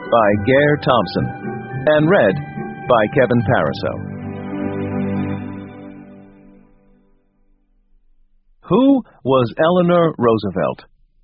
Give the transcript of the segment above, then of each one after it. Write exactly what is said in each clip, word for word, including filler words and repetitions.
by Gare Thompson and read by Kevin Pariseau. Who was Eleanor Roosevelt?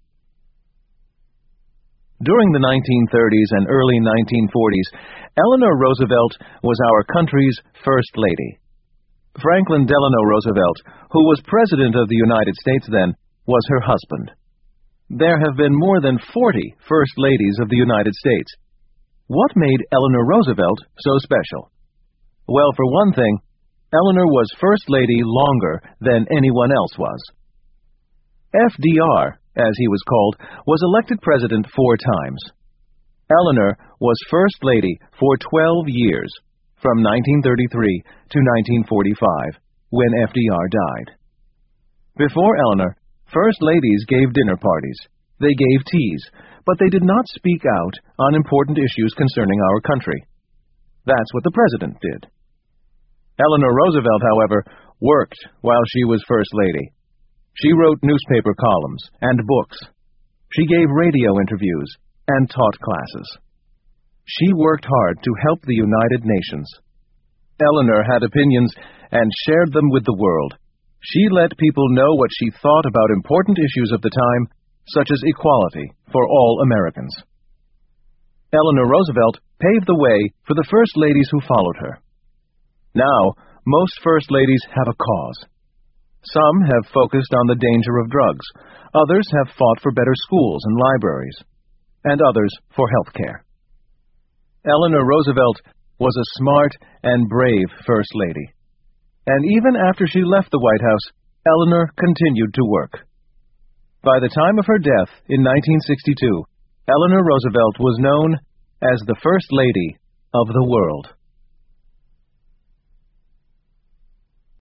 During the nineteen thirties and early nineteen forties, Eleanor Roosevelt was our country's First Lady. Franklin Delano Roosevelt, who was President of the United States then, was her husband. There have been more than forty First Ladies of the United States. What made Eleanor Roosevelt so special? Well, for one thing, Eleanor was First Lady longer than anyone else was. F D R, as he was called, was elected president four times. Eleanor was First Lady for twelve years, from nineteen thirty-three to nineteen forty-five, when F D R died. Before Eleanor, First Ladies gave dinner parties. They gave teas, but they did not speak out on important issues concerning our country. That's what the president did. Eleanor Roosevelt, however, worked while she was First Lady. She wrote newspaper columns and books. She gave radio interviews and taught classes. She worked hard to help the United Nations. Eleanor had opinions and shared them with the world. She let people know what she thought about important issues of the time, such as equality for all Americans. Eleanor Roosevelt paved the way for the First Ladies who followed her. Now, most First Ladies have a cause. Some have focused on the danger of drugs, others have fought for better schools and libraries, and others for health care. Eleanor Roosevelt was a smart and brave First Lady. And even after she left the White House, Eleanor continued to work. By the time of her death in nineteen sixty-two, Eleanor Roosevelt was known as the First Lady of the world.